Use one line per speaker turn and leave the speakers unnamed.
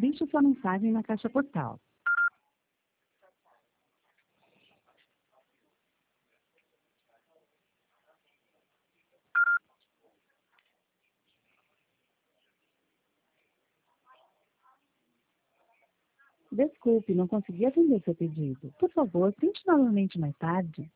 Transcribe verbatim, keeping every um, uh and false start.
Deixe sua mensagem na caixa postal. Desculpe, não consegui atender seu pedido. Por favor, tente novamente mais tarde.